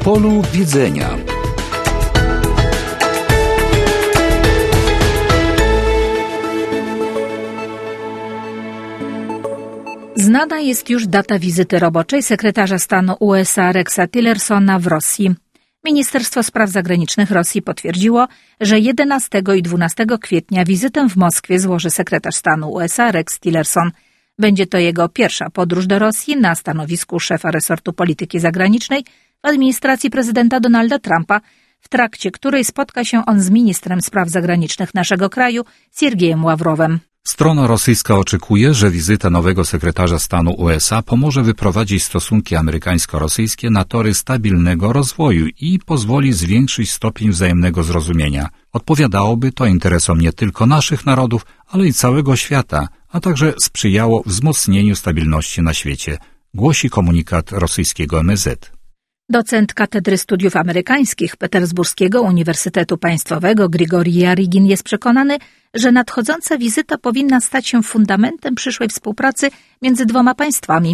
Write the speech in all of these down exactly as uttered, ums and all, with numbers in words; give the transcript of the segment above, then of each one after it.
polu widzenia. Znana jest już data wizyty roboczej sekretarza stanu U S A Rexa Tillersona w Rosji. Ministerstwo Spraw Zagranicznych Rosji potwierdziło, że jedenastego i dwunastego kwietnia wizytę w Moskwie złoży sekretarz stanu U S A Rex Tillerson. Będzie to jego pierwsza podróż do Rosji na stanowisku szefa resortu polityki zagranicznej w administracji prezydenta Donalda Trumpa, w trakcie której spotka się on z ministrem spraw zagranicznych naszego kraju, Siergiejem Ławrowem. Strona rosyjska oczekuje, że wizyta nowego sekretarza stanu U S A pomoże wyprowadzić stosunki amerykańsko-rosyjskie na tory stabilnego rozwoju i pozwoli zwiększyć stopień wzajemnego zrozumienia. Odpowiadałoby to interesom nie tylko naszych narodów, ale i całego świata, a także sprzyjało wzmocnieniu stabilności na świecie, głosi komunikat rosyjskiego M S Z. Docent Katedry Studiów Amerykańskich Petersburskiego Uniwersytetu Państwowego Grigorij Jarygin jest przekonany, że nadchodząca wizyta powinna stać się fundamentem przyszłej współpracy między dwoma państwami.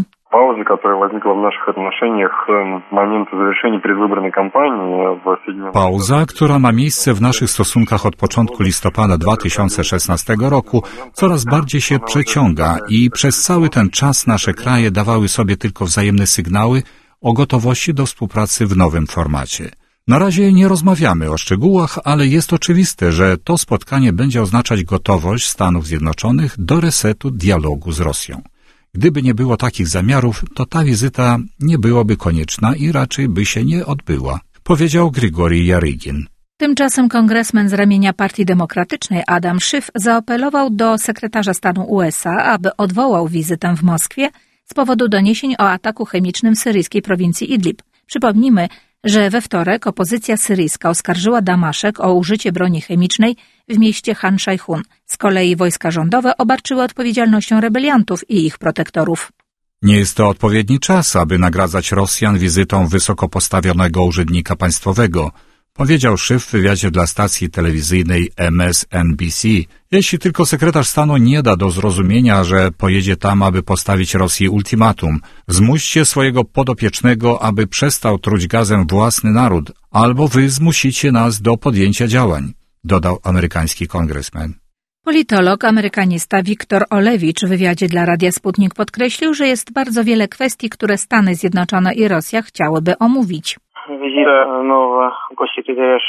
Pauza, która ma miejsce w naszych stosunkach od początku listopada dwa tysiące szesnastego roku, coraz bardziej się przeciąga i przez cały ten czas nasze kraje dawały sobie tylko wzajemne sygnały o gotowości do współpracy w nowym formacie. Na razie nie rozmawiamy o szczegółach, ale jest oczywiste, że to spotkanie będzie oznaczać gotowość Stanów Zjednoczonych do resetu dialogu z Rosją. Gdyby nie było takich zamiarów, to ta wizyta nie byłaby konieczna i raczej by się nie odbyła, powiedział Grigorij Jarygin. Tymczasem kongresmen z ramienia Partii Demokratycznej Adam Schiff zaapelował do sekretarza stanu U S A, aby odwołał wizytę w Moskwie z powodu doniesień o ataku chemicznym w syryjskiej prowincji Idlib. Przypomnijmy, że we wtorek opozycja syryjska oskarżyła Damaszek o użycie broni chemicznej w mieście Han Shaykhun. Z kolei wojska rządowe obarczyły odpowiedzialnością rebeliantów i ich protektorów. Nie jest to odpowiedni czas, aby nagradzać Rosjan wizytą wysoko postawionego urzędnika państwowego, powiedział Schiff w wywiadzie dla stacji telewizyjnej M S N B C. Jeśli tylko sekretarz stanu nie da do zrozumienia, że pojedzie tam, aby postawić Rosji ultimatum, zmuście swojego podopiecznego, aby przestał truć gazem własny naród, albo wy zmusicie nas do podjęcia działań, dodał amerykański kongresmen. Politolog, amerykanista Wiktor Olewicz w wywiadzie dla Radia Sputnik podkreślił, że jest bardzo wiele kwestii, które Stany Zjednoczone i Rosja chciałyby omówić. Wizyta nowego gościa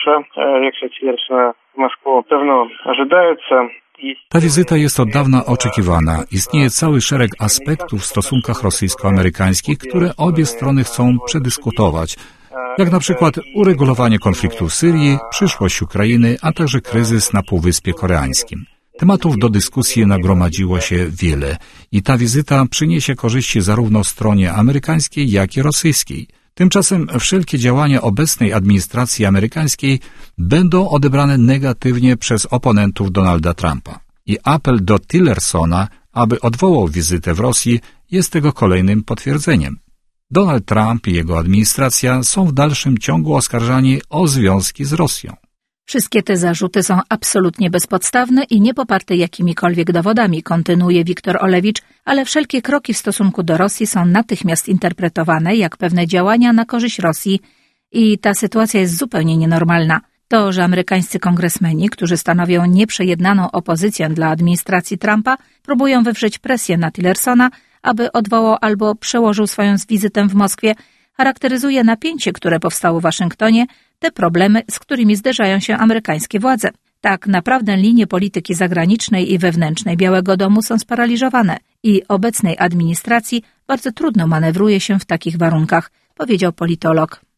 Reksa Tillersona w Moskwie pewno ожидается. Ta wizyta jest od dawna oczekiwana. Istnieje cały szereg aspektów w stosunkach rosyjsko-amerykańskich, które obie strony chcą przedyskutować, jak na przykład uregulowanie konfliktu w Syrii, przyszłość Ukrainy, a także kryzys na Półwyspie Koreańskim. Tematów do dyskusji nagromadziło się wiele i ta wizyta przyniesie korzyści zarówno stronie amerykańskiej, jak i rosyjskiej. Tymczasem wszelkie działania obecnej administracji amerykańskiej będą odebrane negatywnie przez oponentów Donalda Trumpa. I apel do Tillersona, aby odwołał wizytę w Rosji, jest tego kolejnym potwierdzeniem. Donald Trump i jego administracja są w dalszym ciągu oskarżani o związki z Rosją. Wszystkie te zarzuty są absolutnie bezpodstawne i niepoparte jakimikolwiek dowodami, kontynuuje Wiktor Olewicz, ale wszelkie kroki w stosunku do Rosji są natychmiast interpretowane jak pewne działania na korzyść Rosji i ta sytuacja jest zupełnie nienormalna. To, że amerykańscy kongresmeni, którzy stanowią nieprzejednaną opozycję dla administracji Trumpa, próbują wywrzeć presję na Tillersona, aby odwołał albo przełożył swoją wizytę w Moskwie, charakteryzuje napięcie, które powstało w Waszyngtonie, te problemy, z którymi zderzają się amerykańskie władze. Tak naprawdę linie polityki zagranicznej i wewnętrznej Białego Domu są sparaliżowane i obecnej administracji bardzo trudno manewruje się w takich warunkach, powiedział politolog.